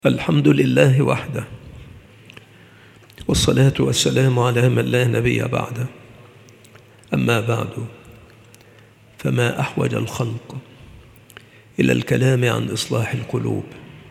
الحمد لله وحده، والصلاة والسلام على من لا نبي بعده. أما بعد، فما أحوج الخلق إلى الكلام عن إصلاح القلوب.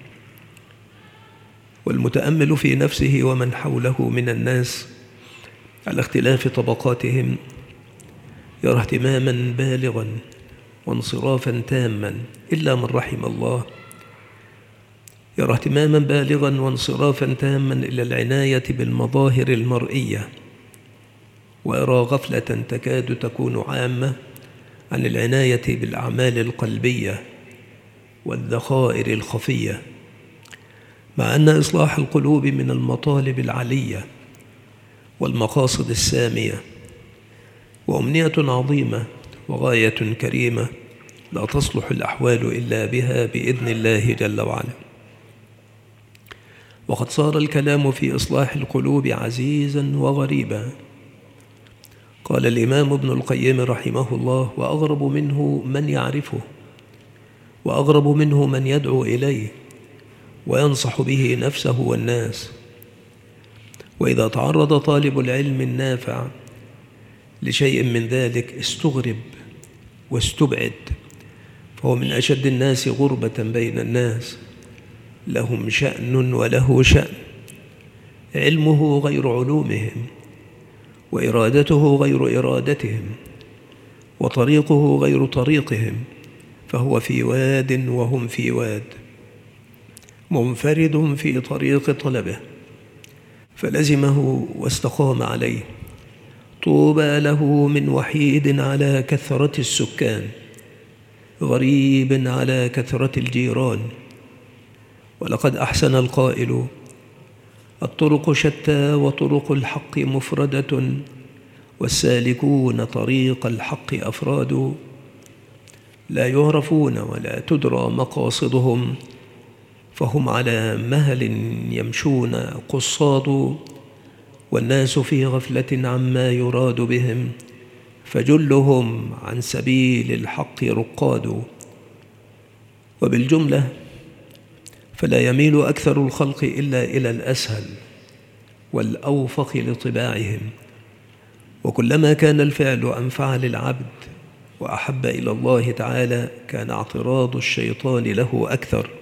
والمتأمل في نفسه ومن حوله من الناس على اختلاف طبقاتهم يرى اهتماما بالغا وانصرافا تاما، إلا من رحم الله، يرى اهتماما بالغا وانصرافا تاما إلى العناية بالمظاهر المرئية، ويرى غفلة تكاد تكون عامة عن العناية بالأعمال القلبية والذخائر الخفية، مع أن إصلاح القلوب من المطالب العلية والمقاصد السامية، وأمنية عظيمة وغاية كريمة لا تصلح الأحوال إلا بها بإذن الله جل وعلا. وقد صار الكلام في إصلاح القلوب عزيزا وغريبا. قال الإمام ابن القيم رحمه الله: وأغرب منه من يعرفه، وأغرب منه من يدعو إليه وينصح به نفسه والناس. وإذا تعرض طالب العلم النافع لشيء من ذلك استغرب واستبعد، فهو من أشد الناس غربة بين الناس، لهم شأن وله شأن، علمه غير علومهم، وإرادته غير إرادتهم، وطريقه غير طريقهم، فهو في واد وهم في واد، منفرد في طريق طلبه فلزمه واستقام عليه. طوبى له من وحيد على كثرة السكان، غريب على كثرة الجيران. ولقد أحسن القائل: الطرق شتى وطرق الحق مفردة، والسالكون طريق الحق أفراد، لا يعرفون ولا تدرى مقاصدهم، فهم على مهل يمشون قصاد، والناس في غفلة عما يراد بهم، فجلهم عن سبيل الحق رقاد. وبالجملة فلا يميل أكثر الخلق إلا إلى الأسهل والأوفق لطباعهم، وكلما كان الفعل أنفع للعبد وأحب إلى الله تعالى كان اعتراض الشيطان له أكثر،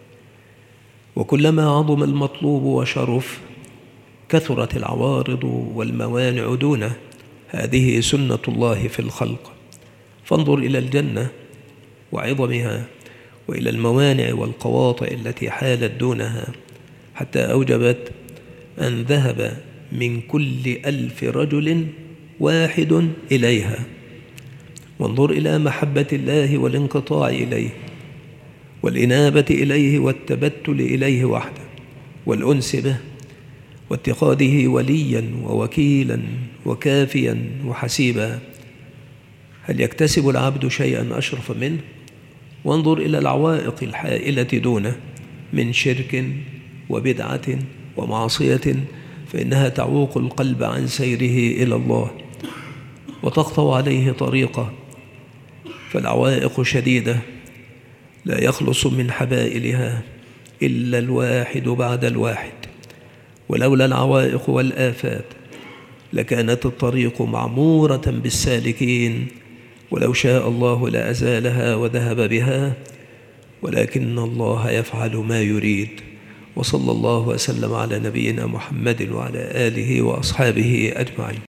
وكلما عظم المطلوب وشرف كثرت العوارض والموانع دونه. هذه سنة الله في الخلق. فانظر إلى الجنة وعظمها، وإلى الموانع والقواطع التي حالت دونها، حتى أوجبت أن ذهب من كل 1000 رجل واحد إليها. وانظر إلى محبة الله والانقطاع إليه، والإنابة إليه والتبتل إليه وحده، والأنس به، واتخاذه وليا ووكيلا وكافيا وحسيبا. هل يكتسب العبد شيئا أشرف منه؟ وانظر إلى العوائق الحائلة دونه من شرك وبدعة ومعصية، فإنها تعوق القلب عن سيره إلى الله وتقطع عليه طريقه. فالعوائق شديدة لا يخلص من حبائلها إلا الواحد بعد الواحد، ولولا العوائق والآفات لكانت الطريق معمورة بالسالكين، ولو شاء الله لأزالها وذهب بها، ولكن الله يفعل ما يريد. وصلى الله وسلم على نبينا محمد وعلى آله وأصحابه أجمعين.